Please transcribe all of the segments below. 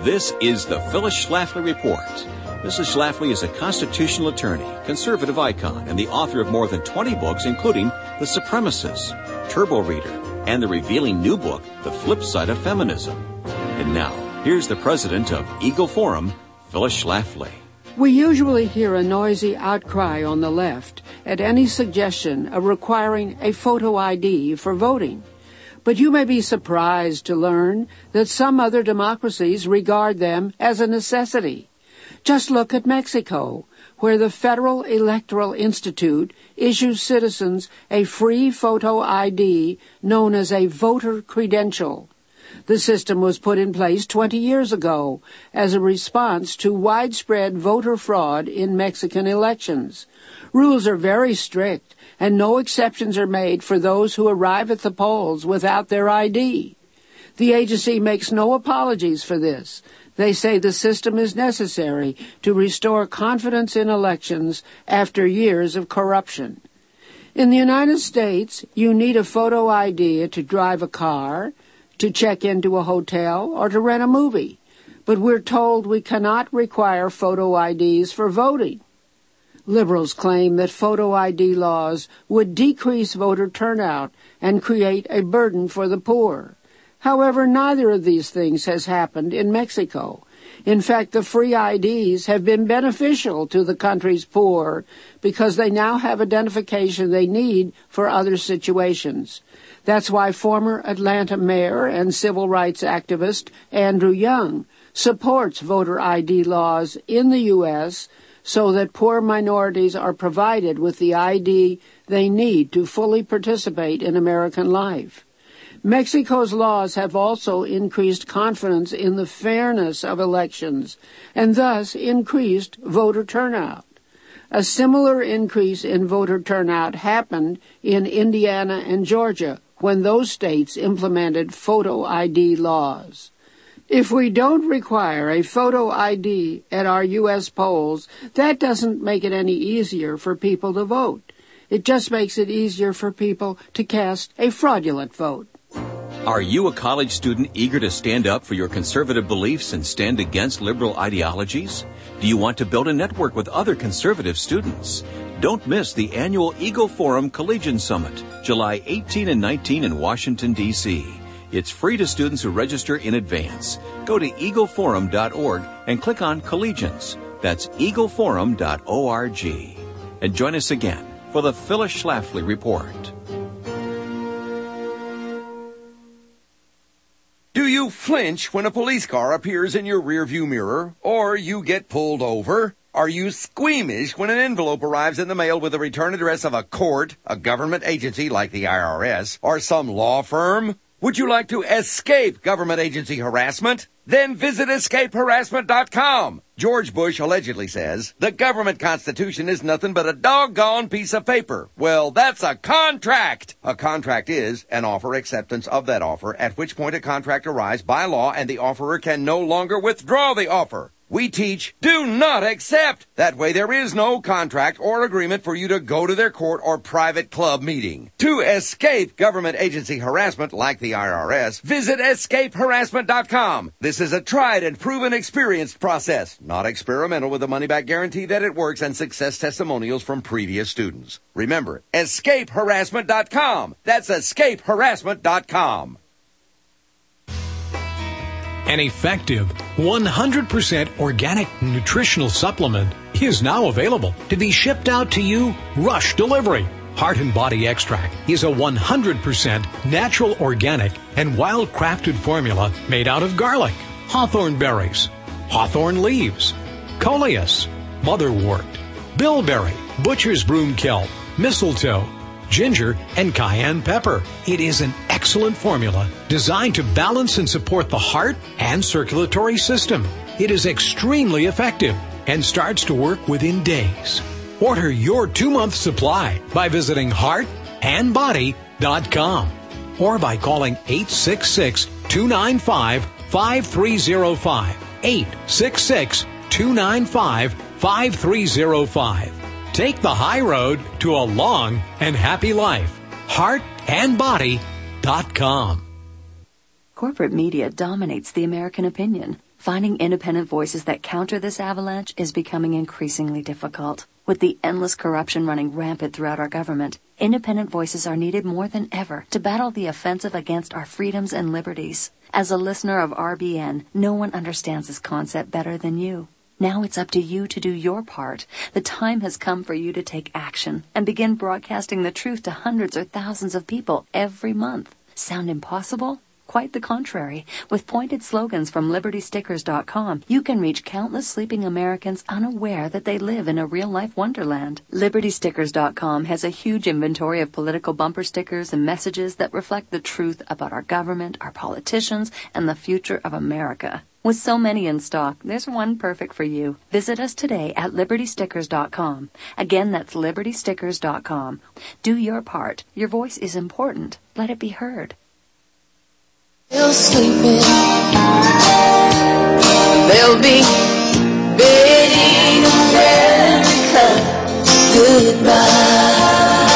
This is the Phyllis Schlafly Report. Mrs. Schlafly is a constitutional attorney, conservative icon, and the author of more than 20 books, including The Supremacists, Turbo Reader, and the revealing new book, The Flip Side of Feminism. And now, here's the president of Eagle Forum, Phyllis Schlafly. We usually hear a noisy outcry on the left at any suggestion of requiring a photo ID for voting. But you may be surprised to learn that some other democracies regard them as a necessity. Just look at Mexico, where the Federal Electoral Institute issues citizens a free photo ID known as a voter credential. The system was put in place 20 years ago as a response to widespread voter fraud in Mexican elections. Rules are very strict, and no exceptions are made for those who arrive at the polls without their ID. The agency makes no apologies for this. They say the system is necessary to restore confidence in elections after years of corruption. In the United States, you need a photo ID to drive a car, to check into a hotel, or to rent a movie. But we're told we cannot require photo IDs for voting. Liberals claim that photo ID laws would decrease voter turnout and create a burden for the poor. However, neither of these things has happened in Mexico. In fact, the free IDs have been beneficial to the country's poor because they now have identification they need for other situations. That's why former Atlanta mayor and civil rights activist Andrew Young supports voter ID laws in the U.S. so that poor minorities are provided with the ID they need to fully participate in American life. Mexico's laws have also increased confidence in the fairness of elections and thus increased voter turnout. A similar increase in voter turnout happened in Indiana and Georgia when those states implemented photo ID laws. If we don't require a photo ID at our U.S. polls, that doesn't make it any easier for people to vote. It just makes it easier for people to cast a fraudulent vote. Are you a college student eager to stand up for your conservative beliefs and stand against liberal ideologies? Do you want to build a network with other conservative students? Don't miss the annual Eagle Forum Collegian Summit, July 18 and 19 in Washington, D.C. It's free to students who register in advance. Go to eagleforum.org and click on Collegians. That's eagleforum.org. And join us again for the Phyllis Schlafly Report. Do you flinch when a police car appears in your rearview mirror or you get pulled over? Are you squeamish when an envelope arrives in the mail with the return address of a court, a government agency like the IRS, or some law firm? Would you like to escape government agency harassment? Then visit escapeharassment.com. George Bush allegedly says, the government constitution is nothing but a doggone piece of paper. Well, that's a contract. A contract is an offer acceptance of that offer, at which point a contract arrives by law and the offerer can no longer withdraw the offer. We teach, do not accept. That way there is no contract or agreement for you to go to their court or private club meeting. To escape government agency harassment like the IRS, visit escapeharassment.com. This is a tried and proven experienced process, not experimental, with a money-back guarantee that it works and success testimonials from previous students. Remember, escapeharassment.com. That's escapeharassment.com. An effective 100% organic nutritional supplement is now available to be shipped out to you rush delivery. Heart and Body Extract is a 100% natural, organic, and wild-crafted formula made out of garlic, hawthorn berries, hawthorn leaves, coleus, motherwort, bilberry, butcher's broom kelp, mistletoe, ginger, and cayenne pepper. It is an excellent formula designed to balance and support the heart and circulatory system. It is extremely effective and starts to work within days. Order your 2-month supply by visiting heartandbody.com or by calling 866-295-5305. 866-295-5305. Take the high road to a long and happy life. Heartandbody.com. Corporate media dominates the American opinion. Finding independent voices that counter this avalanche is becoming increasingly difficult. With the endless corruption running rampant throughout our government, independent voices are needed more than ever to battle the offensive against our freedoms and liberties. As a listener of RBN, no one understands this concept better than you. Now it's up to you to do your part. The time has come for you to take action and begin broadcasting the truth to hundreds or thousands of people every month. Sound impossible? Quite the contrary. With pointed slogans from LibertyStickers.com, you can reach countless sleeping Americans unaware that they live in a real-life wonderland. LibertyStickers.com has a huge inventory of political bumper stickers and messages that reflect the truth about our government, our politicians, and the future of America. With so many in stock, there's one perfect for you. Visit us today at LibertyStickers.com. Again, that's LibertyStickers.com. Do your part. Your voice is important. Let it be heard. Still sleeping. They'll be bidding America goodbye.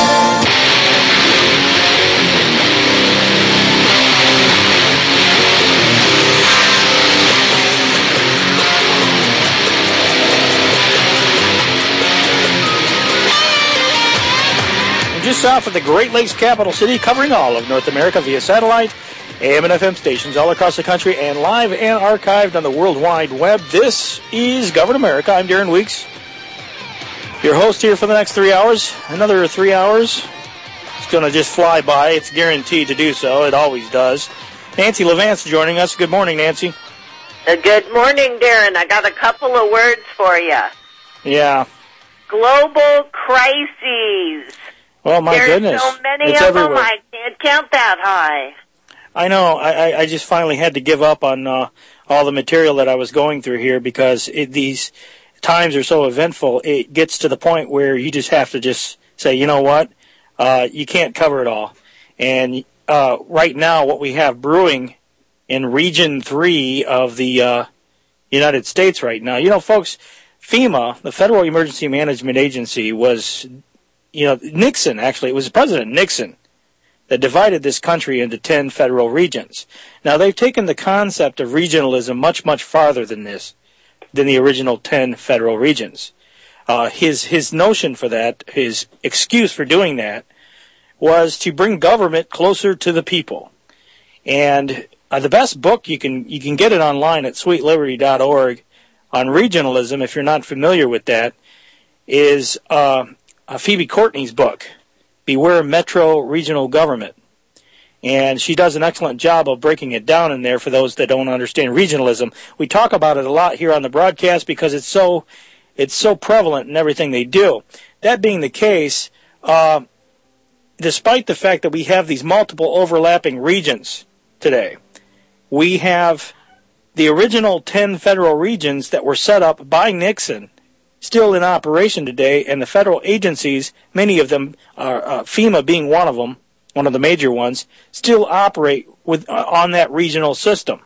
Just south of the Great Lakes capital city, covering all of North America via satellite, AM and FM stations all across the country, and live and archived on the World Wide Web. This is Govern America. I'm Darren Weeks, your host here for the next 3 hours. Another 3 hours. It's going to just fly by. It's guaranteed to do so. It always does. Nancy Levance joining us. Good morning, Nancy. Good morning, Darren. I got a couple of words for you. Yeah. Global crises. Oh, my goodness. There's so many it's of everywhere. them, I can't count that high. I know. I just finally had to give up on all the material that I was going through here because these times are so eventful. It gets to the point where you just have to just say, you know what, you can't cover it all. And right now what we have brewing in Region 3 of the United States right now, you know, folks, FEMA, the Federal Emergency Management Agency, was, you know, Nixon, actually, it was President Nixon that divided this country into 10 federal regions. Now, they've taken the concept of regionalism much, much farther than this, than the original 10 federal regions. His notion for that, his excuse for doing that, was to bring government closer to the people. And the best book, you can get it online at sweetliberty.org on regionalism, if you're not familiar with that, is Phoebe Courtney's book, Beware Metro Regional Government. And she does an excellent job of breaking it down in there for those that don't understand regionalism. We talk about it a lot here on the broadcast because it's so prevalent in everything they do. That being the case, despite the fact that we have these multiple overlapping regions today, we have the original 10 federal regions that were set up by Nixon still in operation today, and the federal agencies, many of them, FEMA being one of them, one of the major ones, still operate on that regional system.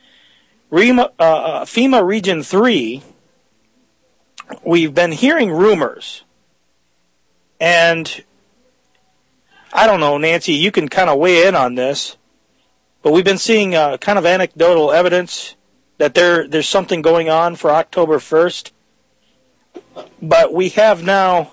FEMA Region 3, we've been hearing rumors, and I don't know, Nancy, you can kind of weigh in on this, but we've been seeing kind of anecdotal evidence that there's something going on for October 1st. But we have now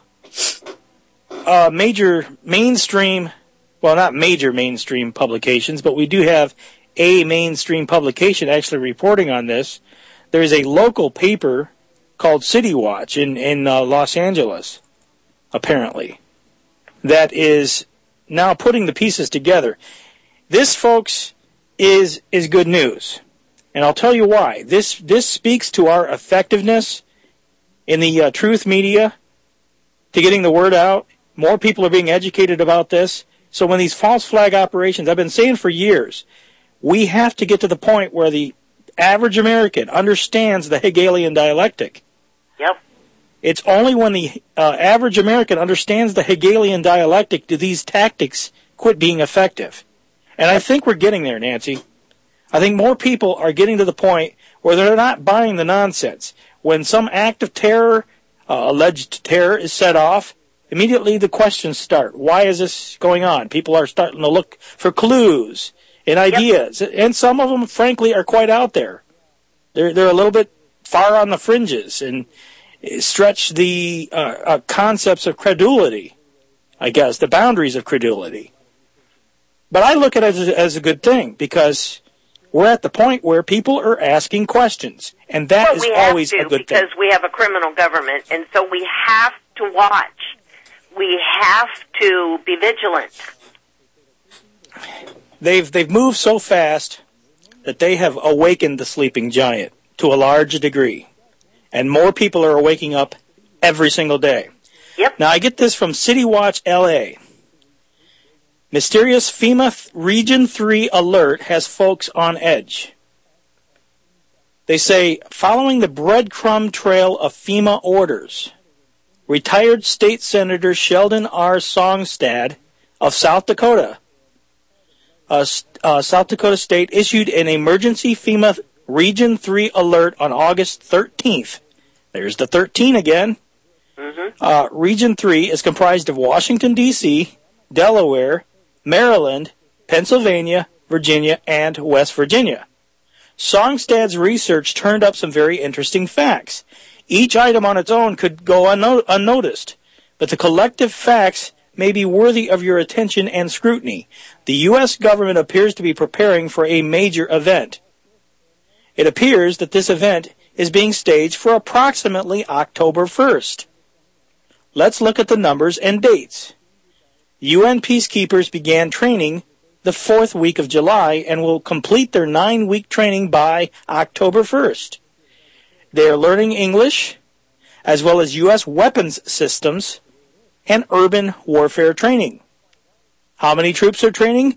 major mainstream, well, not major mainstream publications, but we do have a mainstream publication actually reporting on this. There is a local paper called City Watch in Los Angeles, apparently, that is now putting the pieces together. This, folks, is good news. And I'll tell you why. This speaks to our effectiveness in the truth media to getting the word out. More people are being educated about this. So when these false flag operations, I've been saying for years, we have to get to the point where the average American understands the Hegelian dialectic. Yep. It's only when the average American understands the Hegelian dialectic do these tactics quit being effective. And I think we're getting there, Nancy. I think more people are getting to the point where they're not buying the nonsense. When some act of terror, alleged terror, is set off, immediately the questions start. Why is this going on? People are starting to look for clues and ideas. Yep. And some of them, frankly, are quite out there. They're a little bit far on the fringes and stretch the concepts of credulity, I guess, the boundaries of credulity. But I look at it as a good thing because we're at the point where people are asking questions, and that is always a good thing. Because we have a criminal government, and so we have to watch. We have to be vigilant. They've moved so fast that they have awakened the sleeping giant to a large degree, and more people are waking up every single day. Yep. Now, I get this from City Watch LA. Mysterious FEMA Region 3 alert has folks on edge. They say, following the breadcrumb trail of FEMA orders, retired State Senator Sheldon R. Songstad of South Dakota, South Dakota State issued an emergency FEMA Region 3 alert on August 13th. There's the 13 again. Mm-hmm. Region 3 is comprised of Washington, D.C., Delaware, Maryland, Pennsylvania, Virginia, and West Virginia. Songstad's research turned up some very interesting facts. Each item on its own could go unnoticed, but the collective facts may be worthy of your attention and scrutiny. The U.S. government appears to be preparing for a major event. It appears that this event is being staged for approximately October 1st. Let's look at the numbers and dates. UN peacekeepers began training the 4th week of July and will complete their 9-week training by October 1st. They are learning English, as well as U.S. weapons systems and urban warfare training. How many troops are training?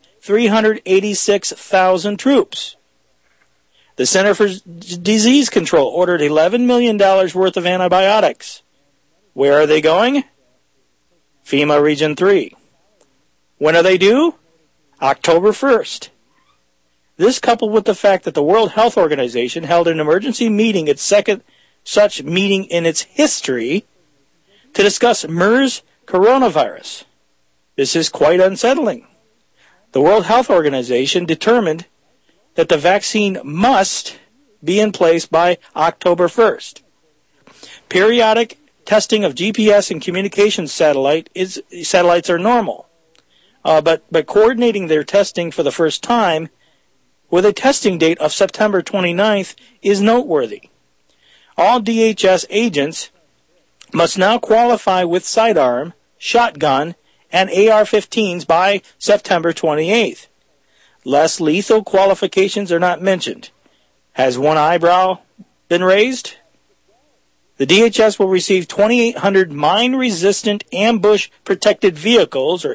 386,000 troops. The Center for Disease Control ordered $11 million worth of antibiotics. Where are they going? FEMA Region 3. When are they due? October 1st. This, coupled with the fact that the World Health Organization held an emergency meeting, its second such meeting in its history, to discuss MERS coronavirus. This is quite unsettling. The World Health Organization determined that the vaccine must be in place by October 1st. Periodic testing of GPS and communications satellites are normal, but coordinating their testing for the first time with a testing date of September 29th is noteworthy. All DHS agents must now qualify with sidearm, shotgun, and AR-15s by September 28th. Less lethal qualifications are not mentioned. Has one eyebrow been raised? The DHS will receive 2,800 mine-resistant ambush-protected vehicles, or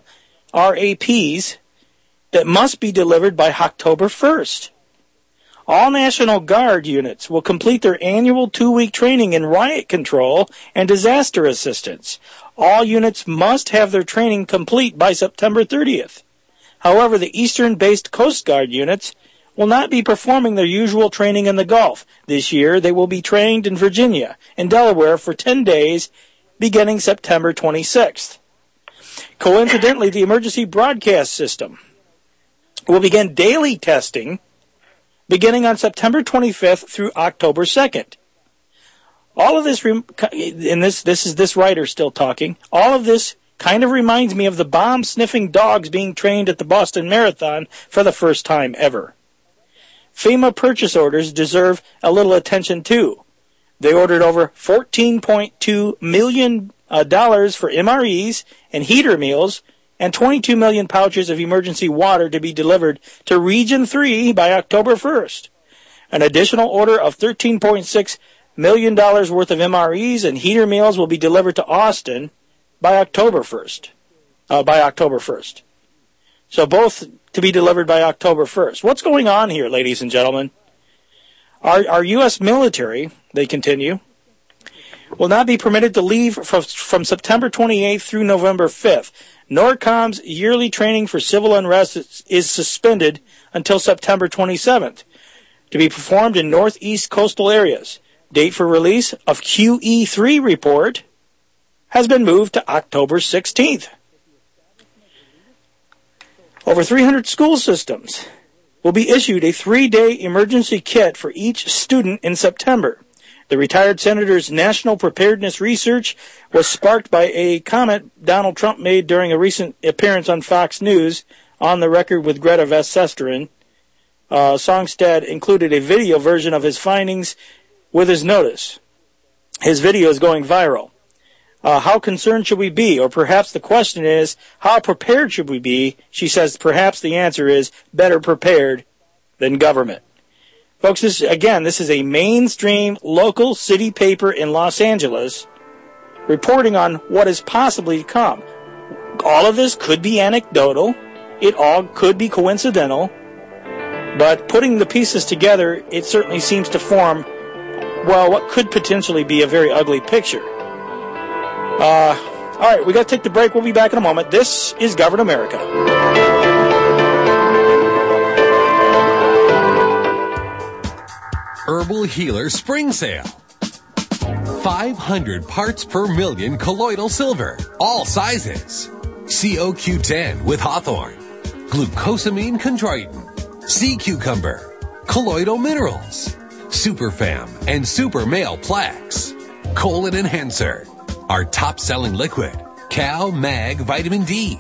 MRAPs, that must be delivered by October 1st. All National Guard units will complete their annual 2-week training in riot control and disaster assistance. All units must have their training complete by September 30th. However, the Eastern-based Coast Guard units will not be performing their usual training in the Gulf. This year, they will be trained in Virginia and Delaware for 10 days, beginning September 26th. Coincidentally, the emergency broadcast system will begin daily testing beginning on September 25th through October 2nd. All of this, and this is this writer still talking, all of this kind of reminds me of the bomb-sniffing dogs being trained at the Boston Marathon for the first time ever. FEMA purchase orders deserve a little attention too. They ordered over $14.2 million for MREs and heater meals and 22 million pouches of emergency water to be delivered to Region 3 by October 1st. An additional order of $13.6 million worth of MREs and heater meals will be delivered to Austin by October 1st. So both to be delivered by October 1st. What's going on here, ladies and gentlemen? Our U.S. military, they continue, will not be permitted to leave from September 28th through November 5th. NORCOM's yearly training for civil unrest is suspended until September 27th, to be performed in northeast coastal areas. Date for release of QE3 report has been moved to October 16th. Over 300 school systems will be issued a 3-day emergency kit for each student in September. The retired senator's national preparedness research was sparked by a comment Donald Trump made during a recent appearance on Fox News, On the Record with Greta Van Susteren. Songstad included a video version of his findings with his notice. His video is going viral. How concerned should we be? Or perhaps the question is, how prepared should we be? She says perhaps the answer is better prepared than government. Folks, this is a mainstream local city paper in Los Angeles reporting on what is possibly to come. All of this could be anecdotal. It all could be coincidental. But putting the pieces together, it certainly seems to form, well, what could potentially be a very ugly picture. All right, we got to take the break. We'll be back in a moment. This is Govern America. Herbal Healer Spring Sale. 500 parts per million colloidal silver, all sizes. COQ10 with hawthorn, glucosamine chondroitin, sea cucumber, colloidal minerals, Superfam and Super Male Plaques, colon enhancer, our top-selling liquid, Cal Mag Vitamin D,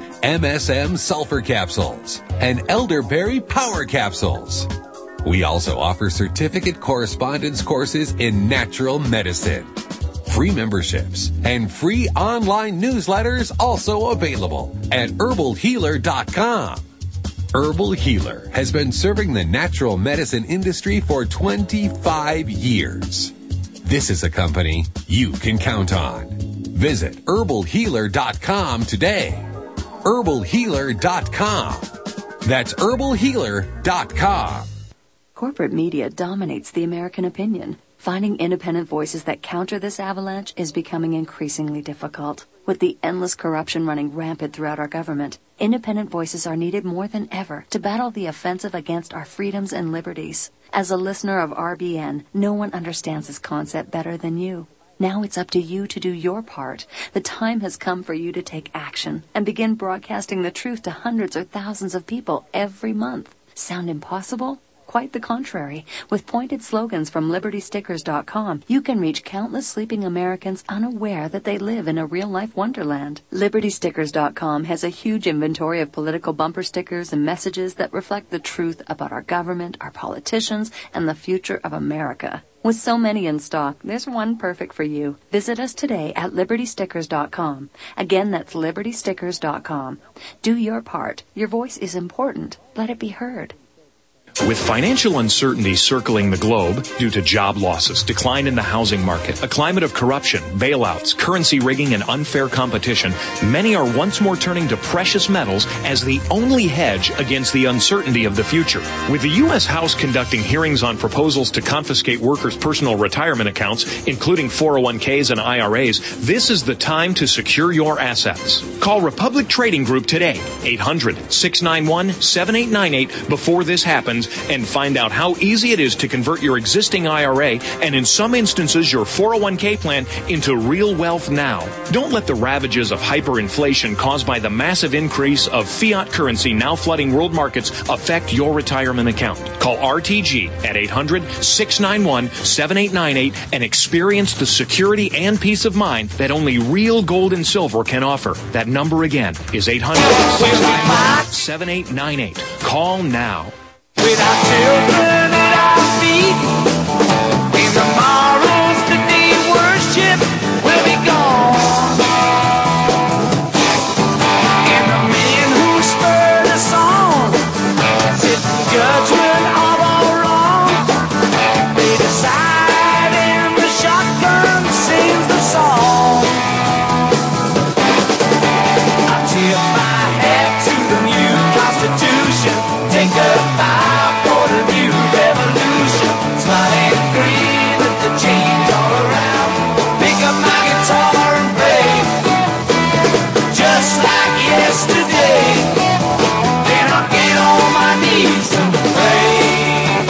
MSM Sulfur Capsules, and Elderberry Power Capsules. We also offer certificate correspondence courses in natural medicine. Free memberships and free online newsletters also available at herbalhealer.com. Herbal Healer has been serving the natural medicine industry for 25 years. This is a company you can count on. Visit herbalhealer.com today. herbalhealer.com. That's herbalhealer.com. Corporate media dominates the American opinion. Finding independent voices that counter this avalanche is becoming increasingly difficult. With the endless corruption running rampant throughout our government, independent voices are needed more than ever to battle the offensive against our freedoms and liberties. As a listener of RBN, no one understands this concept better than you. Now it's up to you to do your part. The time has come for you to take action and begin broadcasting the truth to hundreds or thousands of people every month. Sound impossible? Quite the contrary. With pointed slogans from LibertyStickers.com, you can reach countless sleeping Americans unaware that they live in a real-life wonderland. LibertyStickers.com has a huge inventory of political bumper stickers and messages that reflect the truth about our government, our politicians, and the future of America. With so many in stock, there's one perfect for you. Visit us today at LibertyStickers.com. Again, that's LibertyStickers.com. Do your part. Your voice is important. Let it be heard. With financial uncertainty circling the globe due to job losses, decline in the housing market, a climate of corruption, bailouts, currency rigging, and unfair competition, many are once more turning to precious metals as the only hedge against the uncertainty of the future. With the U.S. House conducting hearings on proposals to confiscate workers' personal retirement accounts, including 401ks and IRAs, this is the time to secure your assets. Call Republic Trading Group today, 800-691-7898 before this happens, and find out how easy it is to convert your existing IRA and in some instances your 401k plan into real wealth now. Don't let the ravages of hyperinflation caused by the massive increase of fiat currency now flooding world markets affect your retirement account. Call RTG at 800-691-7898 and experience the security and peace of mind that only real gold and silver can offer. That number again is 800-691-7898. Call now. Without children at our feet, and tomorrow's the day worship will be gone. And the men who spurred us on, sit in judgment of all wrong. They decide and the shotgun sings the song. I tip my hat to the new Constitution. Take a bow for the new revolution. Smile and grin at the change all around. Pick up my guitar and play, just like yesterday. Then I'll get on my knees and pray.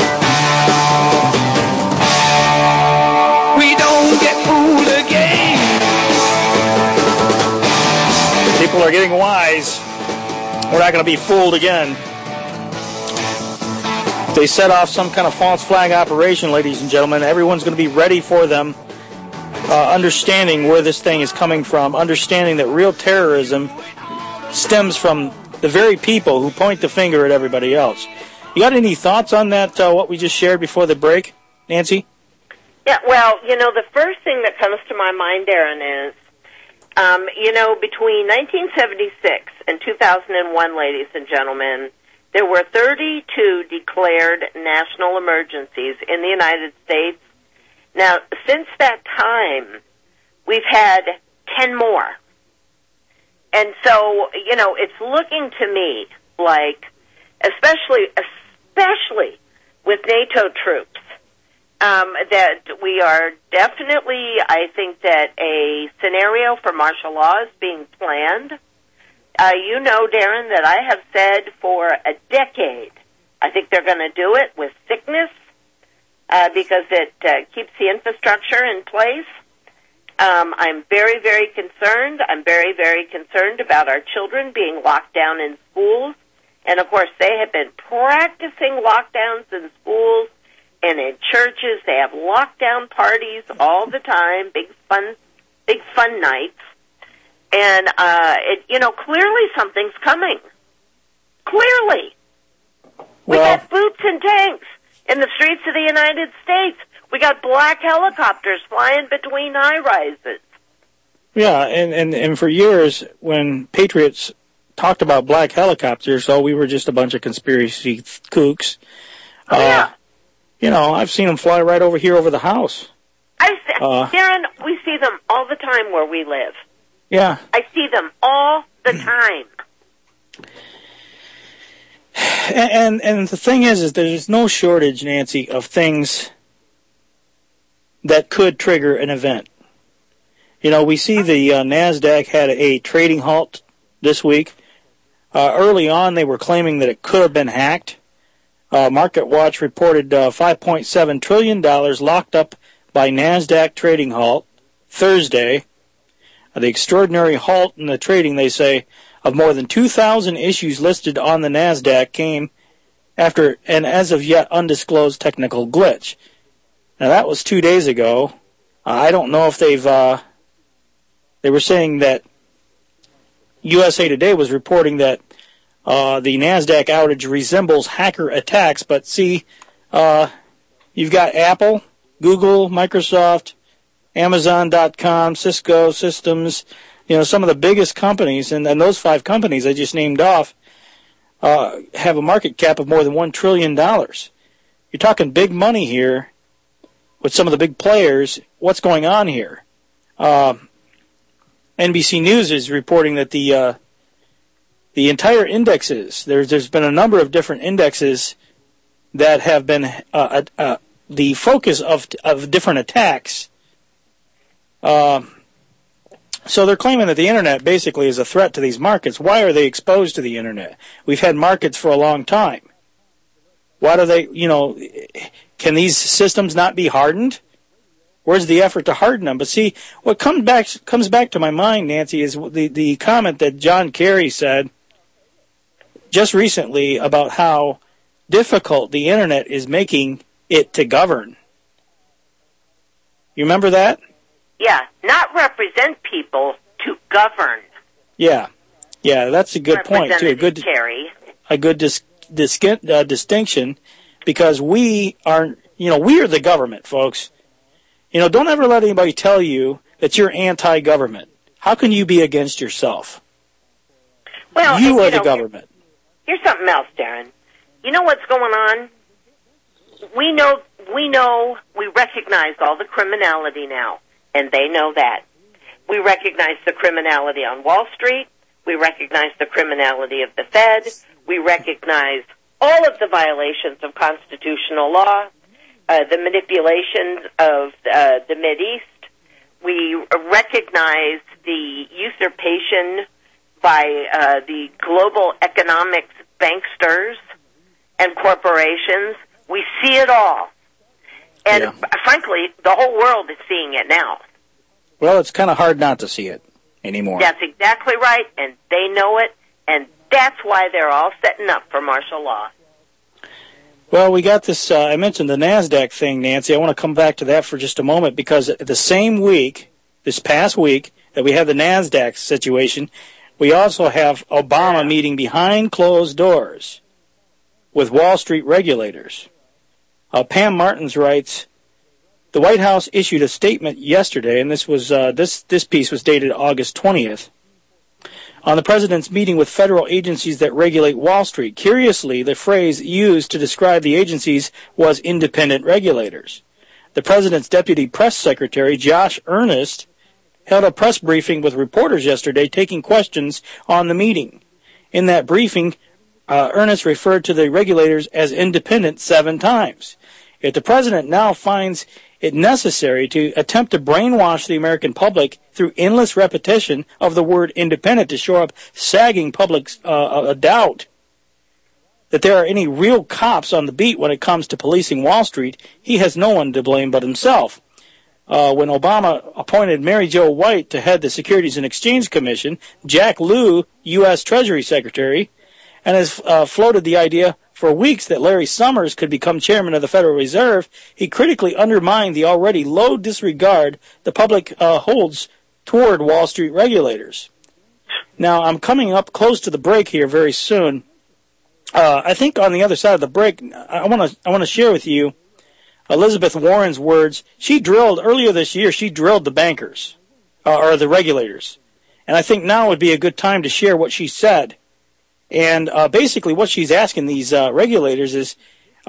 We don't get fooled again. People are getting wise. We're not going to be fooled again. they set off some kind of false flag operation, ladies and gentlemen, everyone's going to be ready for them, understanding where this thing is coming from, understanding that real terrorism stems from the very people who point the finger at everybody else. You got any thoughts on that, what we just shared before the break, Nancy? Yeah, well, the first thing that comes to my mind, Darren, is, between 1976 and 2001, ladies and gentlemen, there were 32 declared national emergencies in the United States. Now, since that time, we've had 10 more. And so, it's looking to me like, especially with NATO troops, that we are definitely, I think that a scenario for martial law is being planned. Darren, that I have said for a decade, I think they're going to do it with sickness, because it keeps the infrastructure in place. I'm very, very concerned. I'm very, very concerned about our children being locked down in schools. And, of course, they have been practicing lockdowns in schools and in churches. They have lockdown parties all the time, big fun nights. And, clearly something's coming. Clearly. We got boots and tanks in the streets of the United States. We got black helicopters flying between high-rises. Yeah, and for years, when patriots talked about black helicopters, we were just a bunch of conspiracy kooks. Yeah. I've seen them fly right over here over the house. Darren, we see them all the time where we live. Yeah. I see them all the time. And the thing is there's no shortage, Nancy, of things that could trigger an event. We see the NASDAQ had a trading halt this week. Early on, they were claiming that it could have been hacked. Market Watch reported $5.7 trillion locked up by NASDAQ trading halt Thursday. The extraordinary halt in the trading, they say, of more than 2,000 issues listed on the NASDAQ came after an as of yet undisclosed technical glitch. Now, that was 2 days ago. I don't know if they were saying that USA Today was reporting that the NASDAQ outage resembles hacker attacks, but see, you've got Apple, Google, Microsoft, Amazon.com, Cisco Systems, some of the biggest companies, and those 5 companies I just named off have a market cap of more than $1 trillion. You're talking big money here with some of the big players. What's going on here? NBC News is reporting that the entire indexes, there's been a number of different indexes that have been the focus of different attacks. So they're claiming that the Internet basically is a threat to these markets. Why are they exposed to the Internet? We've had markets for a long time. Why do they, can these systems not be hardened? Where's the effort to harden them? But see, what comes back to my mind, Nancy, is the comment that John Kerry said just recently about how difficult the Internet is making it to govern. You remember that? Yeah, not represent people, to govern. Yeah, that's a good point too. A good distinction, because we are the government, folks. Don't ever let anybody tell you that you're anti-government. How can you be against yourself? Well, you are the government. Here's something else, Darren. You know what's going on? We recognize all the criminality now. And they know that. We recognize the criminality on Wall Street. We recognize the criminality of the Fed. We recognize all of the violations of constitutional law, the manipulations of the Mideast. We recognize the usurpation by the global economics banksters and corporations. We see it all. And frankly, the whole world is seeing it now. Well, it's kind of hard not to see it anymore. That's exactly right, and they know it, and that's why they're all setting up for martial law. Well, we got this, I mentioned the NASDAQ thing, Nancy. I want to come back to that for just a moment because the same week, this past week, that we have the NASDAQ situation, we also have Obama meeting behind closed doors with Wall Street regulators. Pam Martins writes, the White House issued a statement yesterday, and this was this piece was dated August 20th, on the president's meeting with federal agencies that regulate Wall Street. Curiously, the phrase used to describe the agencies was independent regulators. The president's deputy press secretary, Josh Earnest, held a press briefing with reporters yesterday taking questions on the meeting. In that briefing, Earnest referred to the regulators as independent 7 times. If the president now finds it necessary to attempt to brainwash the American public through endless repetition of the word independent to shore up sagging public doubt that there are any real cops on the beat when it comes to policing Wall Street, he has no one to blame but himself. When Obama appointed Mary Jo White to head the Securities and Exchange Commission, Jack Lew, U.S. Treasury Secretary, and has floated the idea for weeks that Larry Summers could become chairman of the Federal Reserve, he critically undermined the already low disregard the public holds toward Wall Street regulators. Now, I'm coming up close to the break here very soon. I think on the other side of the break, I want to share with you Elizabeth Warren's words. Earlier this year, she drilled the bankers, or the regulators. And I think now would be a good time to share what she said. And basically what she's asking these regulators is,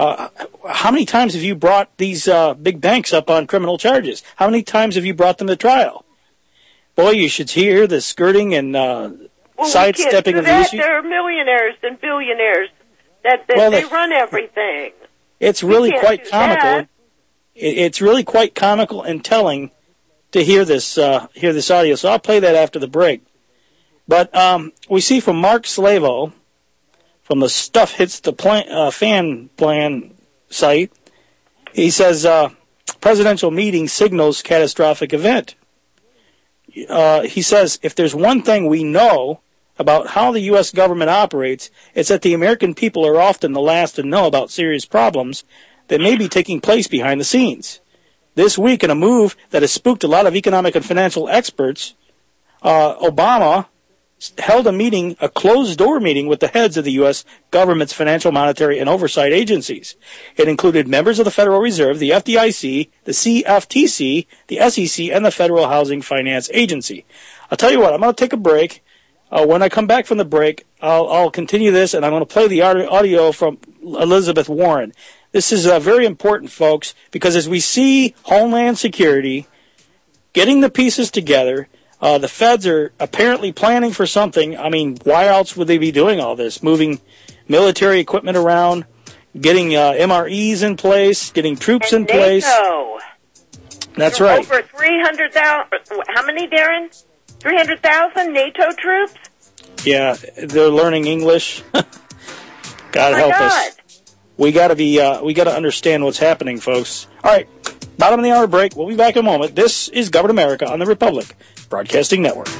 how many times have you brought these big banks up on criminal charges? How many times have you brought them to trial? Boy, you should hear the skirting and sidestepping of the issue. There are millionaires and billionaires that they run everything. It's really quite comical. It's really quite comical and telling to hear this audio. So I'll play that after the break. But we see from Mark Slavo, from the Stuff Hits the Fan Plan site, he says, presidential meeting signals catastrophic event. He says, if there's one thing we know about how the U.S. government operates, it's that the American people are often the last to know about serious problems that may be taking place behind the scenes. This week, in a move that has spooked a lot of economic and financial experts, Obama held a closed-door meeting with the heads of the U.S. government's financial, monetary, and oversight agencies. It included members of the Federal Reserve, the FDIC, the CFTC, the SEC, and the Federal Housing Finance Agency. I'll tell you what, I'm going to take a break. When I come back from the break, I'll continue this, and I'm going to play the audio from Elizabeth Warren. This is very important, folks, because as we see Homeland Security getting the pieces together, the feds are apparently planning for something. I mean, why else would they be doing all this? Moving military equipment around, getting MREs in place, getting troops in place. That's right. Over 300,000. How many, Darren? 300,000 NATO troops? Yeah, they're learning English. God help us. We got to understand what's happening, folks. All right, bottom of the hour break. We'll be back in a moment. This is Govern America on the Republic Broadcasting Network.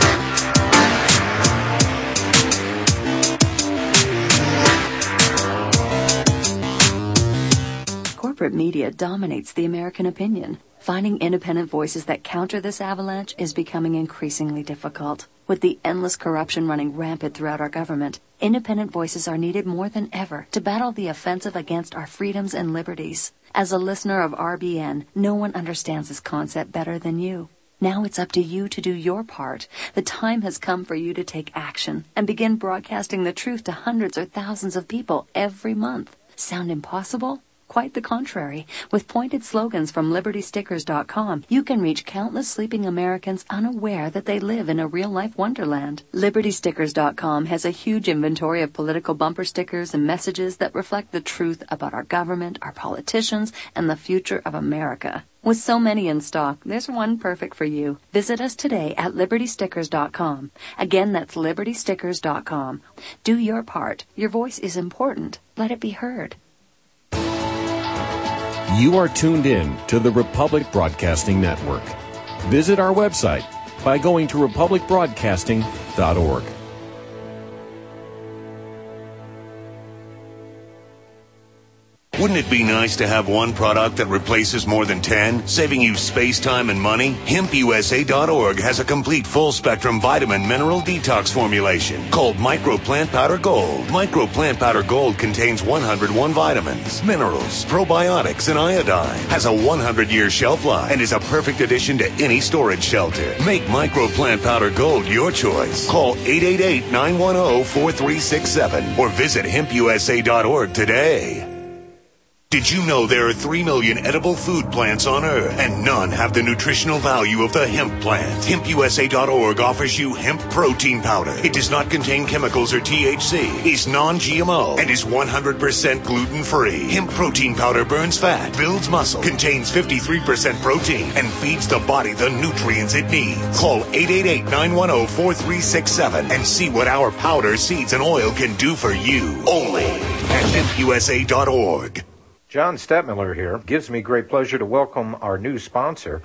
Corporate media dominates the American opinion. Finding independent voices that counter this avalanche is becoming increasingly difficult. With the endless corruption running rampant throughout our government, independent voices are needed more than ever to battle the offensive against our freedoms and liberties. As a listener of RBN, no one understands this concept better than you. Now it's up to you to do your part. The time has come for you to take action and begin broadcasting the truth to hundreds or thousands of people every month. Sound impossible? Quite the contrary. With pointed slogans from LibertyStickers.com, you can reach countless sleeping Americans unaware that they live in a real-life wonderland. LibertyStickers.com has a huge inventory of political bumper stickers and messages that reflect the truth about our government, our politicians, and the future of America. With so many in stock, there's one perfect for you. Visit us today at LibertyStickers.com. Again, that's LibertyStickers.com. Do your part. Your voice is important. Let it be heard. You are tuned in to the Republic Broadcasting Network. Visit our website by going to republicbroadcasting.org. Wouldn't it be nice to have one product that replaces more than 10, saving you space, time, and money? HempUSA.org has a complete full-spectrum vitamin mineral detox formulation called Micro Plant Powder Gold. Micro Plant Powder Gold contains 101 vitamins, minerals, probiotics, and iodine. Has a 100-year shelf life and is a perfect addition to any storage shelter. Make Micro Plant Powder Gold your choice. Call 888-910-4367 or visit HempUSA.org today. Did you know there are 3 million edible food plants on Earth, and none have the nutritional value of the hemp plant? HempUSA.org offers you hemp protein powder. It does not contain chemicals or THC, is non-GMO, and is 100% gluten-free. Hemp protein powder burns fat, builds muscle, contains 53% protein, and feeds the body the nutrients it needs. Call 888-910-4367 and see what our powder, seeds, and oil can do for you. Only at HempUSA.org. John Stettmiller here. Gives me great pleasure to welcome our new sponsor,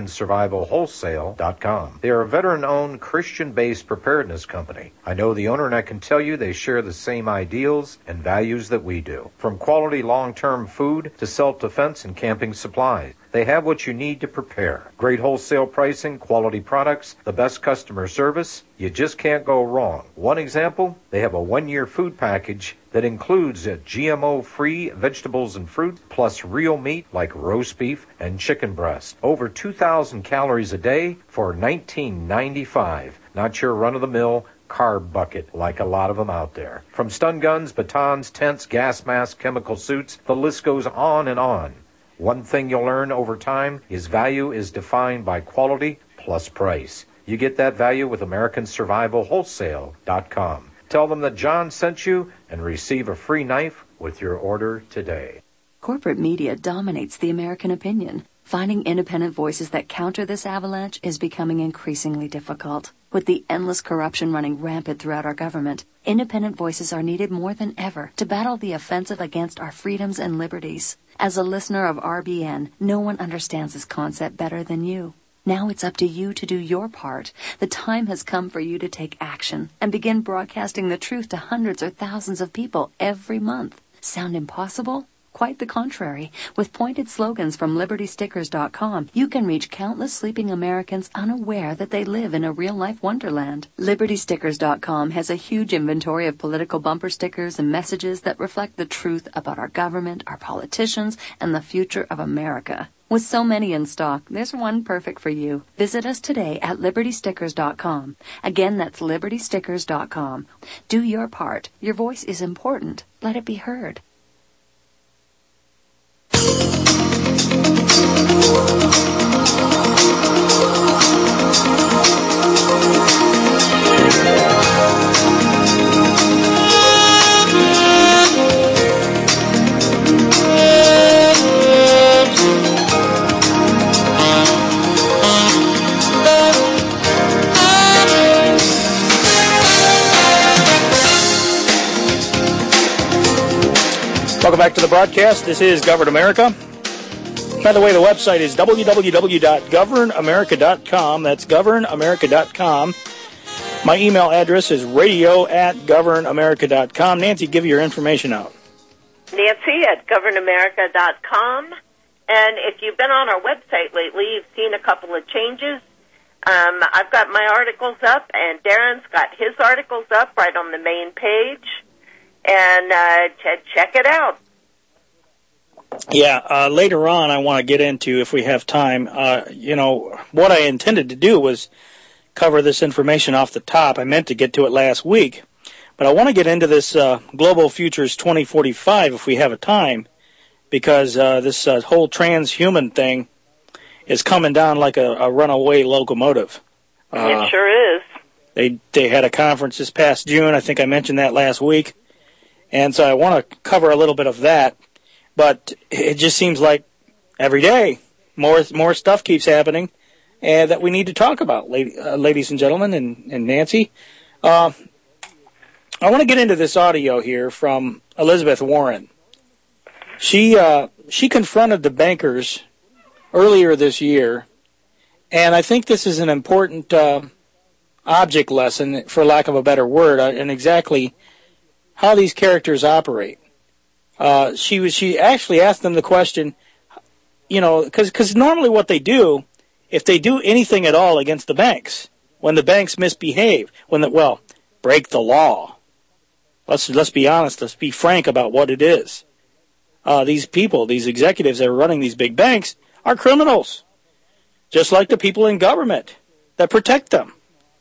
AmericanSurvivalWholesale.com. They are a veteran-owned, Christian-based preparedness company. I know the owner, and I can tell you they share the same ideals and values that we do. From quality long-term food to self-defense and camping supplies, they have what you need to prepare. Great wholesale pricing, quality products, the best customer service. You just can't go wrong. One example, they have a 1-year food package that includes GMO-free vegetables and fruit, plus real meat like roast beef and chicken breast. Over 2,000 calories a day for $19.95. Not your run-of-the-mill carb bucket like a lot of them out there. From stun guns, batons, tents, gas masks, chemical suits, the list goes on and on. One thing you'll learn over time is value is defined by quality plus price. You get that value with AmericanSurvivalWholesale.com. Tell them that John sent you and receive a free knife with your order today. Corporate media dominates the American opinion. Finding independent voices that counter this avalanche is becoming increasingly difficult. With the endless corruption running rampant throughout our government, independent voices are needed more than ever to battle the offensive against our freedoms and liberties. As a listener of RBN, no one understands this concept better than you. Now it's up to you to do your part. The time has come for you to take action and begin broadcasting the truth to hundreds or thousands of people every month. Sound impossible? Quite the contrary. With pointed slogans from LibertyStickers.com, you can reach countless sleeping Americans unaware that they live in a real-life wonderland. LibertyStickers.com has a huge inventory of political bumper stickers and messages that reflect the truth about our government, our politicians, and the future of America. With so many in stock, there's one perfect for you. Visit us today at LibertyStickers.com. Again, that's LibertyStickers.com. Do your part. Your voice is important. Let it be heard. Welcome back to the broadcast. This is Govern America. By the way, the website is www.governamerica.com. That's governamerica.com. My email address is radio@governamerica.com. Nancy, give your information out. Nancy at governamerica.com. And if you've been on our website lately, you've seen a couple of changes. I've got my articles up, and Darren's got his articles up right on the main page. And check it out. Yeah, later on I want to get into, if we have time, what I intended to do was cover this information off the top. I meant to get to it last week, but I want to get into this Global Futures 2045 if we have a time, because this whole transhuman thing is coming down like a runaway locomotive. It sure is. They had a conference this past June. I think I mentioned that last week. And so I want to cover a little bit of that. But it just seems like every day more stuff keeps happening and that we need to talk about, ladies and gentlemen, and Nancy. I want to get into this audio here from Elizabeth Warren. She confronted the bankers earlier this year, and I think this is an important object lesson, for lack of a better word, in exactly how these characters operate. she actually asked them the question, because normally what they do, if they do anything at all against the banks, when the banks misbehave, break the law. Let's be honest. Let's be frank about what it is. These people, these executives that are running these big banks, are criminals, just like the people in government that protect them.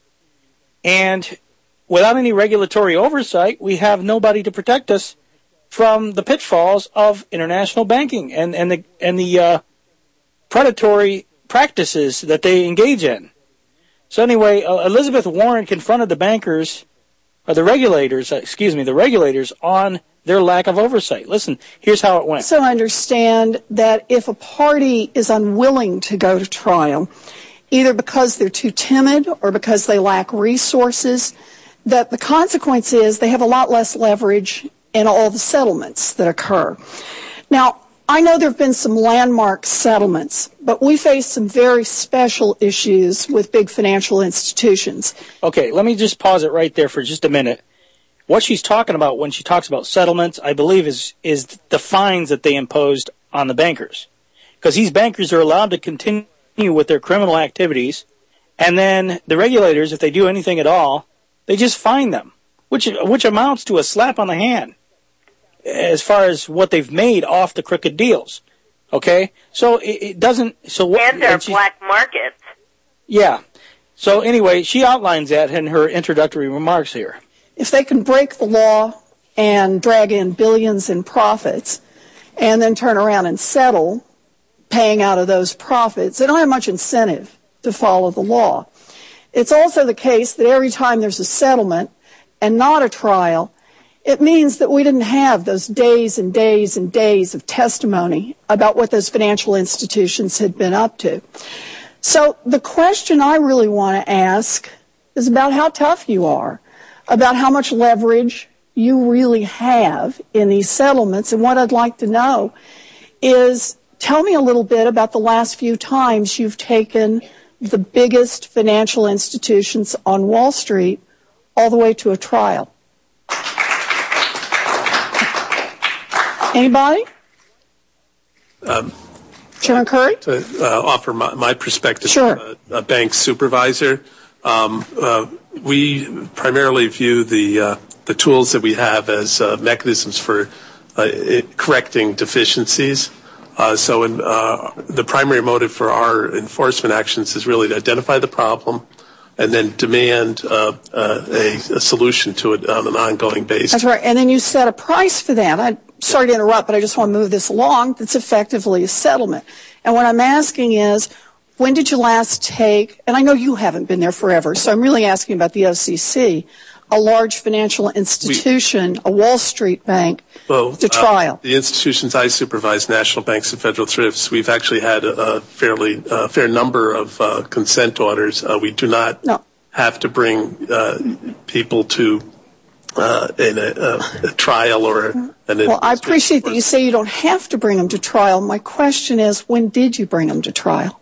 And without any regulatory oversight, we have nobody to protect us from the pitfalls of international banking and the predatory practices that they engage in. So anyway, Elizabeth Warren confronted the regulators on their lack of oversight. Listen, here's how it went. So understand that if a party is unwilling to go to trial, either because they're too timid or because they lack resources, that the consequence is they have a lot less leverage in all the settlements that occur. Now, I know there have been some landmark settlements, but we face some very special issues with big financial institutions. Okay, let me just pause it right there for just a minute. What she's talking about when she talks about settlements, I believe, is the fines that they imposed on the bankers. Because these bankers are allowed to continue with their criminal activities, and then the regulators, if they do anything at all, they just fine them, which amounts to a slap on the hand as far as what they've made off the crooked deals. Okay? So it doesn't... And their black markets. Yeah. So anyway, she outlines that in her introductory remarks here. If they can break the law and drag in billions in profits and then turn around and settle, paying out of those profits, they don't have much incentive to follow the law. It's also the case that every time there's a settlement and not a trial, it means that we didn't have those days and days and days of testimony about what those financial institutions had been up to. So the question I really want to ask is about how tough you are, about how much leverage you really have in these settlements. And what I'd like to know is, tell me a little bit about the last few times you've taken the biggest financial institutions on Wall Street all the way to a trial. Anybody? Chairman Curry? To offer my perspective, sure. A bank supervisor, we primarily view the tools that we have as mechanisms for correcting deficiencies. So the primary motive for our enforcement actions is really to identify the problem and then demand a solution to it on an ongoing basis. That's right. And then you set a price for that. I'm sorry to interrupt, but I just want to move this along. That's effectively a settlement. And what I'm asking is, when did you last take, and I know you haven't been there forever, so I'm really asking about the OCC, a large financial institution, a Wall Street bank, to trial? The institutions I supervise, national banks and federal thrifts, we've actually had a fair number of consent orders. We do not have to bring people to in a trial or an... Well, I appreciate that you say you don't have to bring them to trial. My question is, when did you bring them to trial?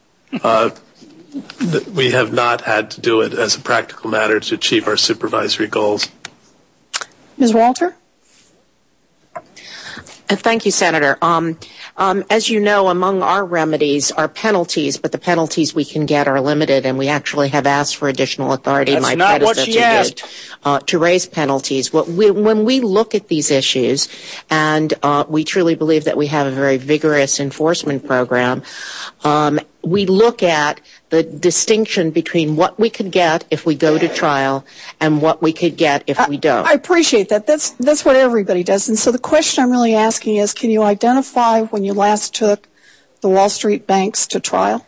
We have not had to do it as a practical matter to achieve our supervisory goals. Ms. Walter? Thank you, Senator. As you know, among our remedies are penalties, but the penalties we can get are limited, and we actually have asked for additional authority. That's not what she asked. To raise penalties. When we look at these issues, and we truly believe that we have a very vigorous enforcement program, we look at the distinction between what we could get if we go to trial and what we could get if we don't. I appreciate that. That's what everybody does. And so the question I'm really asking is, can you identify when you last took the Wall Street banks to trial?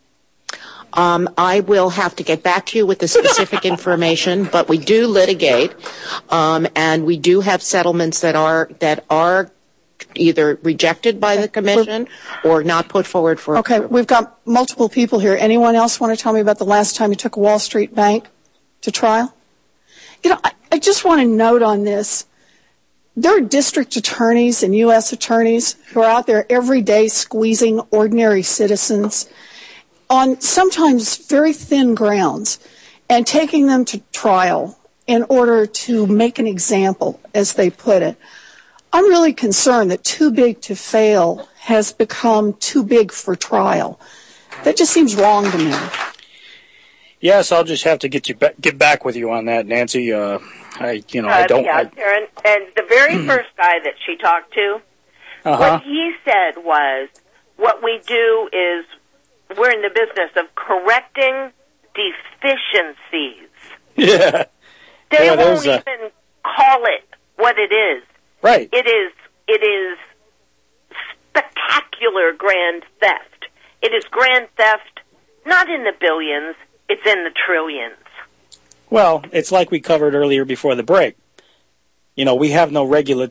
I will have to get back to you with the specific information, but we do litigate, and we do have settlements that are either rejected by the commission or not put forward for approval. Okay, we've got multiple people here. Anyone else want to tell me about the last time you took a Wall Street bank to trial? You know, I just want to note on this, there are district attorneys and U.S. attorneys who are out there every day squeezing ordinary citizens on sometimes very thin grounds and taking them to trial in order to make an example, as they put it. I'm really concerned that too big to fail has become too big for trial. That just seems wrong to me. Yes, I'll just have to get back with you on that, Nancy. I don't. Yeah, Darren, and the very first guy that she talked to, what he said was, what we do is we're in the business of correcting deficiencies. Yeah. They won't even call it what it is. Right. It is spectacular grand theft. It is grand theft, not in the billions, it's in the trillions. Well, it's like we covered earlier before the break. We have no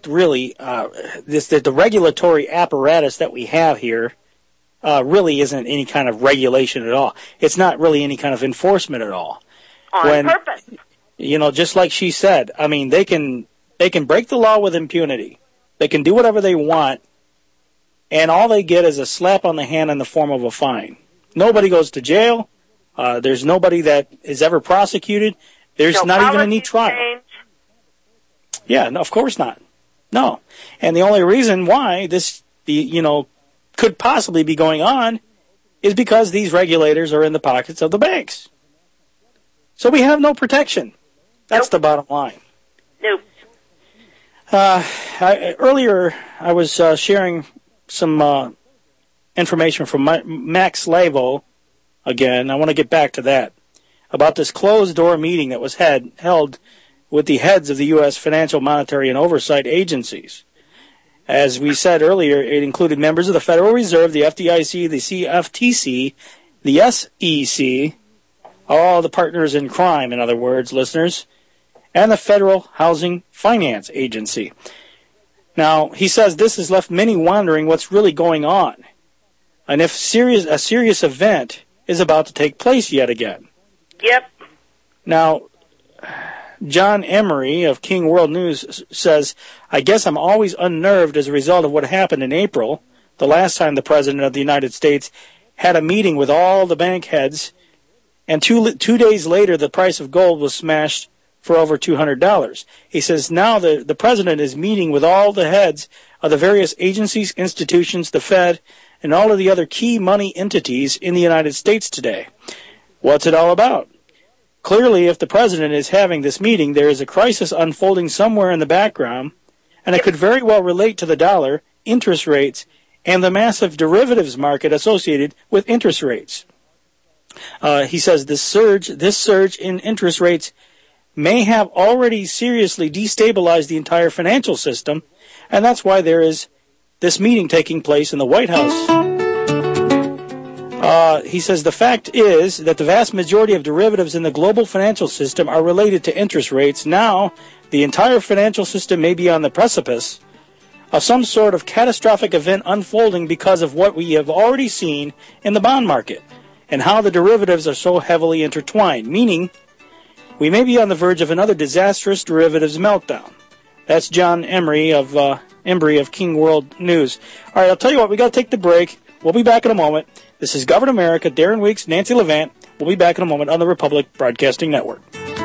the regulatory apparatus that we have here really isn't any kind of regulation at all. It's not really any kind of enforcement at all. On purpose. Just like she said, I mean, they can break the law with impunity. They can do whatever they want, and all they get is a slap on the hand in the form of a fine. Nobody goes to jail. There's nobody that is ever prosecuted. There's not even any trial. Change. Yeah, no, of course not. No. And the only reason why this, could possibly be going on is because these regulators are in the pockets of the banks. So we have no protection. That's the bottom line. Nope. Earlier, I was sharing some information from Max Lavo. Again, I want to get back to that, about this closed-door meeting that was held with the heads of the U.S. financial, monetary, and oversight agencies. As we said earlier, it included members of the Federal Reserve, the FDIC, the CFTC, the SEC, all the partners in crime, in other words, listeners, and the Federal Housing Finance Agency. Now, he says this has left many wondering what's really going on, and if a serious event is about to take place yet again. Yep. Now, John Emery of King World News says, I guess I'm always unnerved as a result of what happened in April, the last time the President of the United States had a meeting with all the bank heads, and two days later the price of gold was smashed for over $200. He says now the President is meeting with all the heads of the various agencies, institutions, the Fed, and all of the other key money entities in the United States today. What's it all about? Clearly, if the President is having this meeting, there is a crisis unfolding somewhere in the background, and it could very well relate to the dollar, interest rates, and the massive derivatives market associated with interest rates. He says this surge in interest rates may have already seriously destabilized the entire financial system, and that's why there is this meeting taking place in the White House. He says the fact is that the vast majority of derivatives in the global financial system are related to interest rates. Now, the entire financial system may be on the precipice of some sort of catastrophic event unfolding because of what we have already seen in the bond market and how the derivatives are so heavily intertwined, meaning we may be on the verge of another disastrous derivatives meltdown. That's John Emery of King World News. All right, I'll tell you what, we got to take the break. We'll be back in a moment. This is Govern America, Darren Weeks, Nancy Levant. We'll be back in a moment on the Republic Broadcasting Network.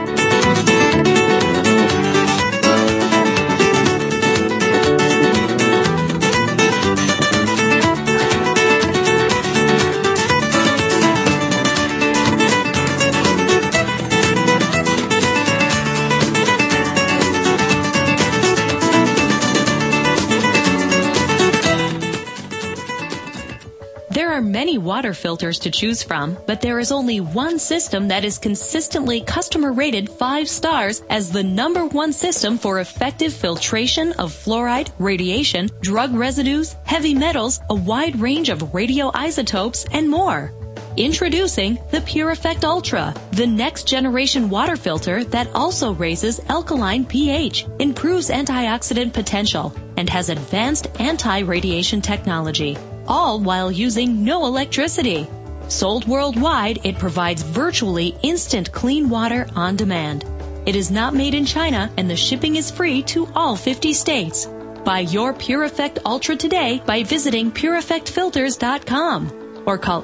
There are many water filters to choose from, but there is only one system that is consistently customer rated 5 stars as the #1 system for effective filtration of fluoride, radiation, drug residues, heavy metals, a wide range of radioisotopes, and more. Introducing the PureEffect Ultra, the next generation water filter that also raises alkaline pH, improves antioxidant potential, and has advanced anti-radiation technology, all while using no electricity. Sold worldwide, it provides virtually instant clean water on demand. It is not made in China, and the shipping is free to all 50 states. Buy your PureEffect Ultra today by visiting PureEffectFilters.com or call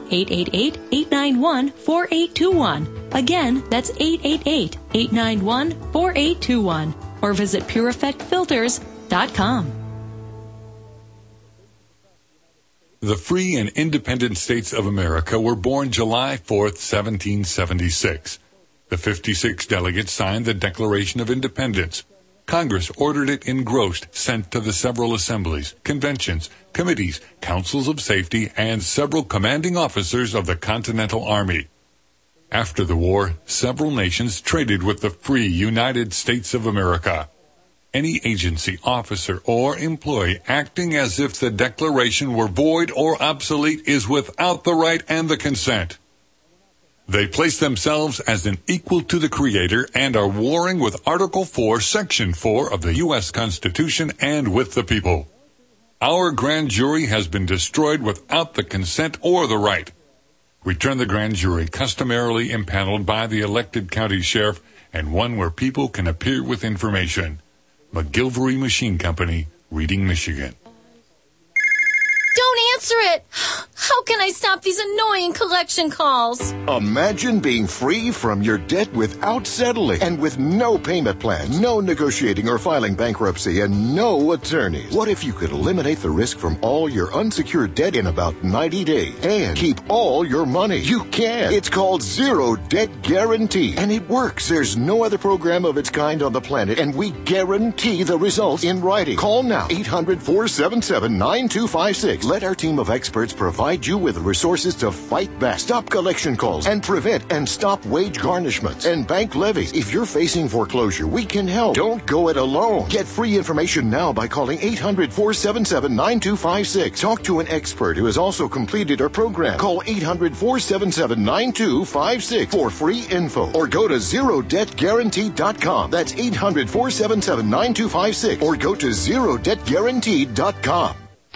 888-891-4821. Again, that's 888-891-4821 or visit PureEffectFilters.com. The free and independent states of America were born July 4th, 1776. The 56 delegates signed the Declaration of Independence. Congress ordered it engrossed, sent to the several assemblies, conventions, committees, councils of safety, and several commanding officers of the Continental Army. After the war, several nations traded with the free United States of America. Any agency, officer, or employee acting as if the Declaration were void or obsolete is without the right and the consent. They place themselves as an equal to the Creator and are warring with Article 4, Section 4 of the U.S. Constitution and with the people. Our grand jury has been destroyed without the consent or the right. Return the grand jury customarily impaneled by the elected county sheriff and one where people can appear with information. McGilvery Machine Company, Reading, Michigan. Don't answer it! How can I stop these annoying collection calls? Imagine being free from your debt without settling and with no payment plans, no negotiating or filing bankruptcy, and no attorneys. What if you could eliminate the risk from all your unsecured debt in about 90 days and keep all your money? You can. It's called Zero Debt Guarantee, and it works. There's no other program of its kind on the planet, and we guarantee the results in writing. Call now, 800-477-9256. Let our team of experts provide you with the resources to fight back, stop collection calls, and prevent and stop wage garnishments and bank levies. If you're facing foreclosure, we can help. Don't go it alone. Get free information now by calling 800-477-9256. Talk to an expert who has also completed our program. Call 800-477-9256 for free info or go to ZeroDebtGuarantee.com. That's 800-477-9256 or go to ZeroDebtGuarantee.com.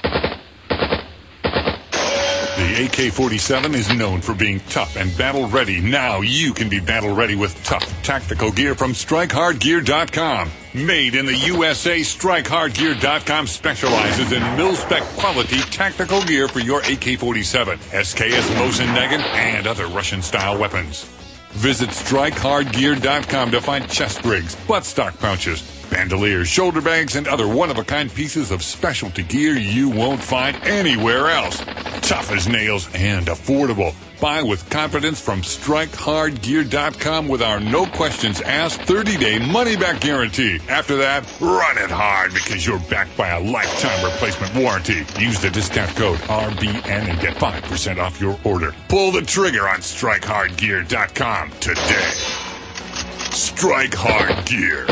The AK-47 is known for being tough and battle-ready. Now you can be battle-ready with tough tactical gear from StrikeHardGear.com. Made in the USA, StrikeHardGear.com specializes in mil-spec quality tactical gear for your AK-47, SKS Mosin Nagant, and other Russian-style weapons. Visit StrikeHardGear.com to find chest rigs, buttstock pouches, bandoliers, shoulder bags, and other one-of-a-kind pieces of specialty gear you won't find anywhere else. Tough as nails and affordable. Buy with confidence from StrikeHardGear.com with our no-questions-asked 30-day money-back guarantee. After that, run it hard because you're backed by a lifetime replacement warranty. Use the discount code RBN and get 5% off your order. Pull the trigger on StrikeHardGear.com today. Strike Hard Gear.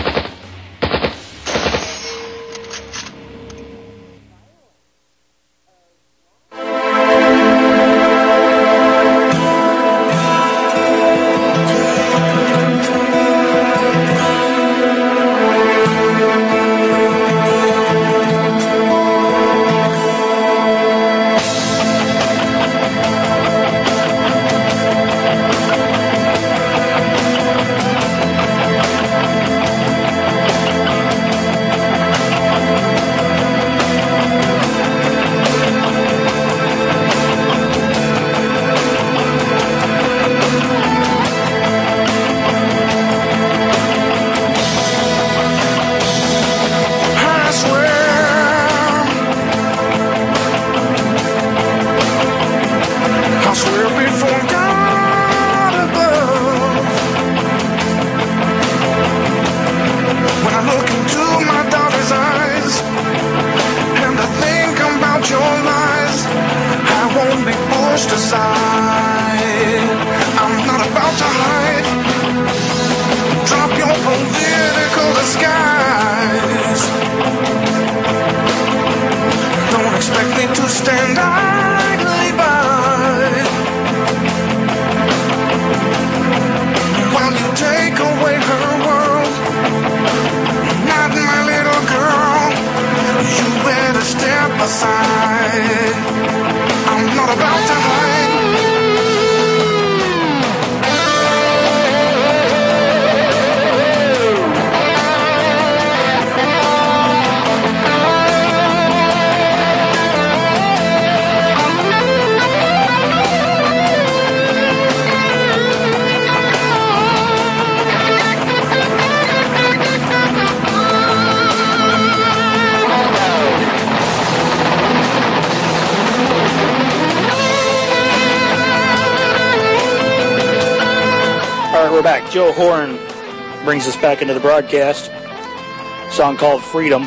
I'm not about to hide. right, we're back. Joe Horn brings us back into the broadcast. A song called Freedom.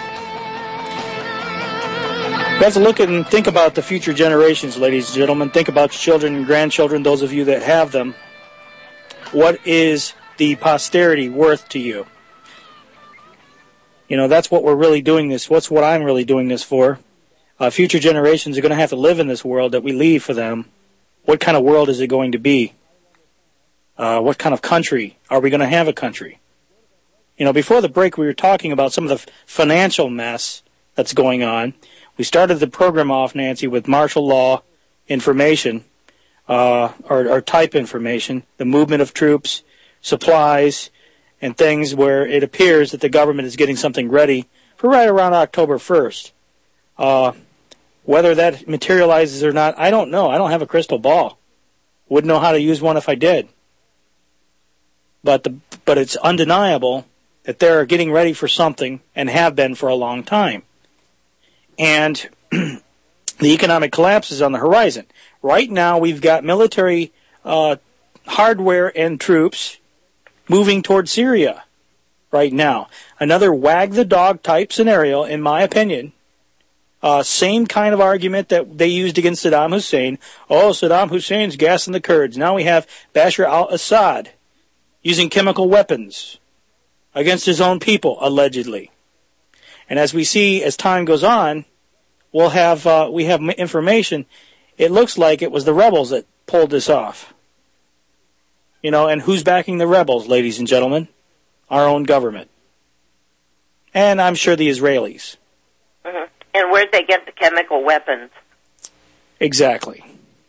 You have to look and think about the future generations, ladies and gentlemen. Think about your children and grandchildren, those of you that have them. What is the posterity worth to you? You know, that's what we're really doing this. What's what I'm really doing this for? Future generations are going to have to live in this world that we leave for them. What kind of world is it going to be? What kind of country? Are we going to have a country? You know, before the break, we were talking about some of the financial mess that's going on. We started the program off, Nancy, with martial law information, or type information, the movement of troops, supplies, and things where it appears that the government is getting something ready for right around October 1st. Whether that materializes or not, I don't know. I don't have a crystal ball. Wouldn't know how to use one if I did. But it's undeniable that they're getting ready for something and have been for a long time. And the economic collapse is on the horizon. Right now, we've got military hardware and troops moving toward Syria right now. Another wag-the-dog type scenario, in my opinion. Same kind of argument that they used against Saddam Hussein. Oh, Saddam Hussein's gassing the Kurds. Now we have Bashar al-Assad using chemical weapons against his own people, allegedly. And as we see, as time goes on, we have information. It looks like it was the rebels that pulled this off. You know, and who's backing the rebels, ladies and gentlemen? Our own government. And I'm sure the Israelis. Mm-hmm. And where'd they get the chemical weapons? Exactly.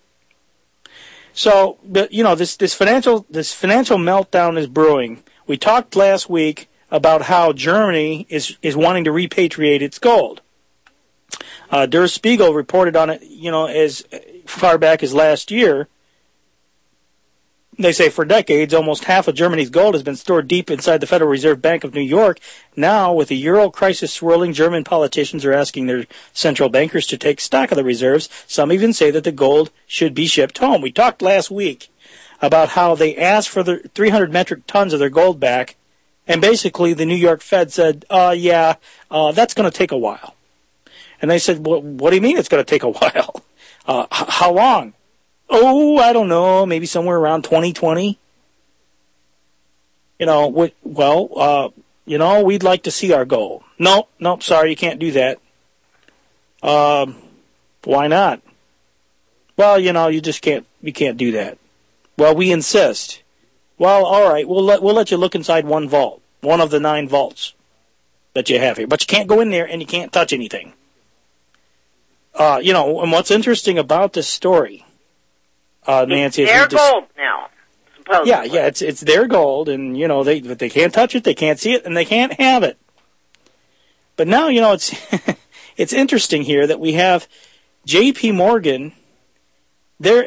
So, you know, this financial meltdown is brewing. We talked last week about how Germany is wanting to repatriate its gold. Der Spiegel reported on it, you know, as far back as last year. They say for decades, almost half of Germany's gold has been stored deep inside the Federal Reserve Bank of New York. Now, with the euro crisis swirling, German politicians are asking their central bankers to take stock of the reserves. Some even say that the gold should be shipped home. We talked last week about how they asked for the 300 metric tons of their gold back, and basically the New York Fed said, that's going to take a while. And they said, well, what do you mean it's going to take a while? How long? Oh, I don't know, maybe somewhere around 2020. You know, we'd like to see our gold. Nope, sorry, you can't do that. Why not? Well, you know, you can't do that. Well, we insist. Well, all right, we'll let you look inside one vault, one of the 9 vaults that you have here, but you can't go in there and you can't touch anything. You know, and what's interesting about this story, Nancy, it's their gold now, supposedly. Yeah, it's their gold, and you know they can't touch it, they can't see it, and they can't have it. But now, you know, it's it's interesting here that we have J.P. Morgan. Their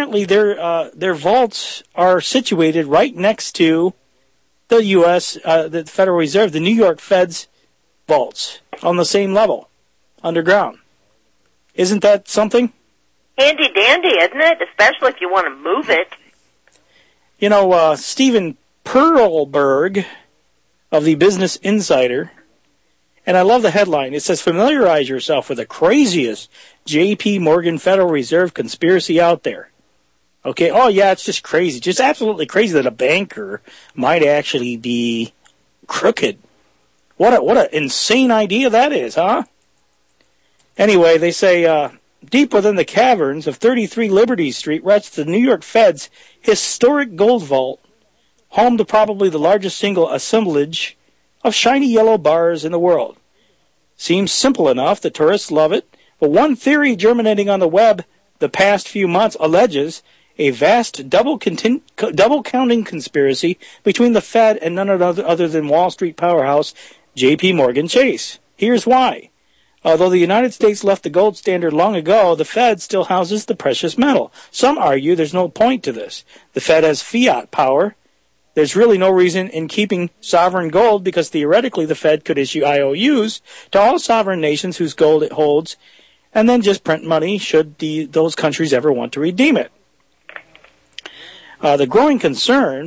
vaults are situated right next to the U.S. The Federal Reserve, the New York Fed's vaults, on the same level, underground. Isn't that something? Handy dandy, isn't it? Especially if you want to move it. You know, Stephen Perlberg of the Business Insider, and I love the headline. It says, familiarize yourself with the craziest J.P. Morgan Federal Reserve conspiracy out there. Okay, oh yeah, it's just crazy. Just absolutely crazy that a banker might actually be crooked. What an insane idea that is, huh? Anyway, they say, deep within the caverns of 33 Liberty Street rests the New York Fed's historic gold vault, home to probably the largest single assemblage of shiny yellow bars in the world. Seems simple enough, the tourists love it, but one theory germinating on the web the past few months alleges a vast double-counting conspiracy between the Fed and none other than Wall Street powerhouse J.P. Morgan Chase. Here's why. Although the United States left the gold standard long ago, the Fed still houses the precious metal. Some argue there's no point to this. The Fed has fiat power. There's really no reason in keeping sovereign gold because theoretically the Fed could issue IOUs to all sovereign nations whose gold it holds and then just print money should those countries ever want to redeem it. The growing concern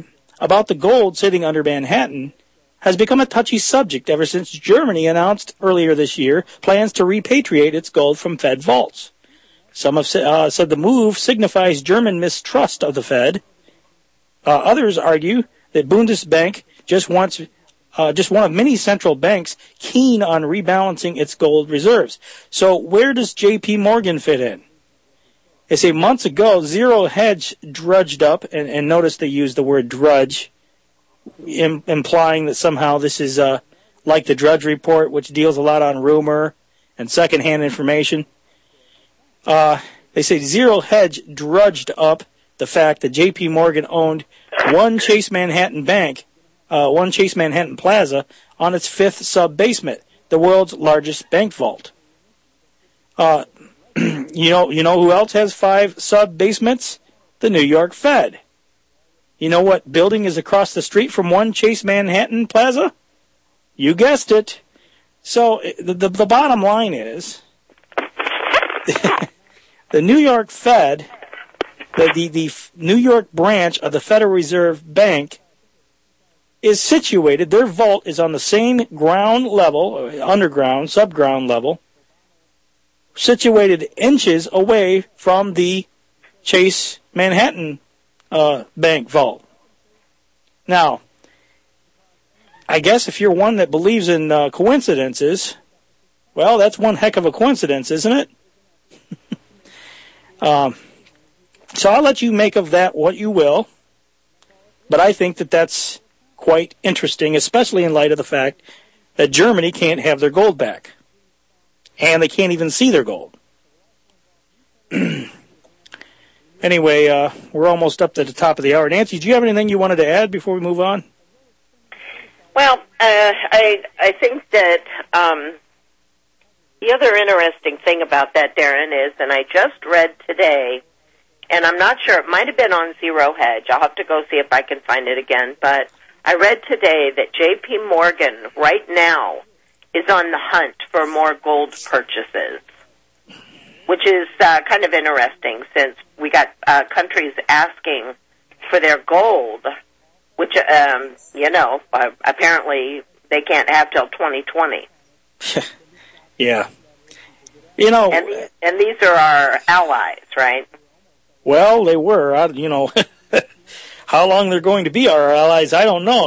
about the gold sitting under Manhattan has become a touchy subject ever since Germany announced earlier this year plans to repatriate its gold from Fed vaults. Some have said the move signifies German mistrust of the Fed. Others argue that Bundesbank just one of many central banks keen on rebalancing its gold reserves. So where does J.P. Morgan fit in? They say months ago, Zero Hedge drudged up, and notice they use the word drudge, implying that somehow this is like the Drudge Report, which deals a lot on rumor and secondhand information. They say Zero Hedge drudged up the fact that J.P. Morgan owned one Chase Manhattan Plaza on its fifth sub-basement, the world's largest bank vault. You know who else has 5 sub-basements? The New York Fed. You know what building is across the street from one Chase Manhattan Plaza? You guessed it. So the bottom line is the New York Fed, the New York branch of the Federal Reserve Bank, is situated, their vault is on the same ground level, underground, subground level, situated inches away from the Chase Manhattan bank vault. Now, I guess if you're one that believes in coincidences, well, that's one heck of a coincidence, isn't it? So I'll let you make of that what you will, but I think that that's quite interesting, especially in light of the fact that Germany can't have their gold back, and they can't even see their gold. Anyway, we're almost up to the top of the hour. Nancy, do you have anything you wanted to add before we move on? Well, I think that the other interesting thing about that, Darren, is, and I just read today, and I'm not sure, it might have been on Zero Hedge. I'll have to go see if I can find it again, but I read today that J.P. Morgan right now is on the hunt for more gold purchases, which is kind of interesting since we got countries asking for their gold, which, apparently they can't have till 2020. Yeah. And these are our allies, right? Well, they were. How long they're going to be our allies, I don't know,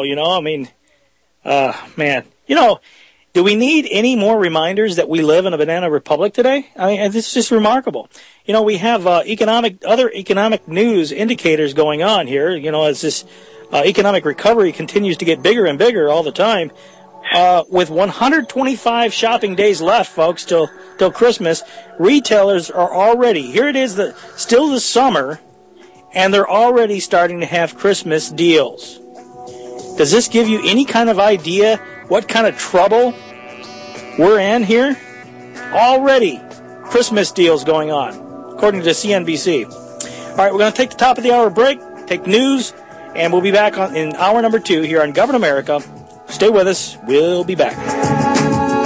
man. Do we need any more reminders that we live in a banana republic today? I mean, it's just remarkable. We have other economic news indicators going on here, as this economic recovery continues to get bigger and bigger all the time. With 125 shopping days left, folks, till Christmas, retailers are already, here it is, still the summer, and they're already starting to have Christmas deals. Does this give you any kind of idea what kind of trouble we're in here? Already Christmas deals going on, according to CNBC. All right, we're going to take the top of the hour break, take news, and we'll be back in hour number 2 here on Govern America. Stay with us. We'll be back.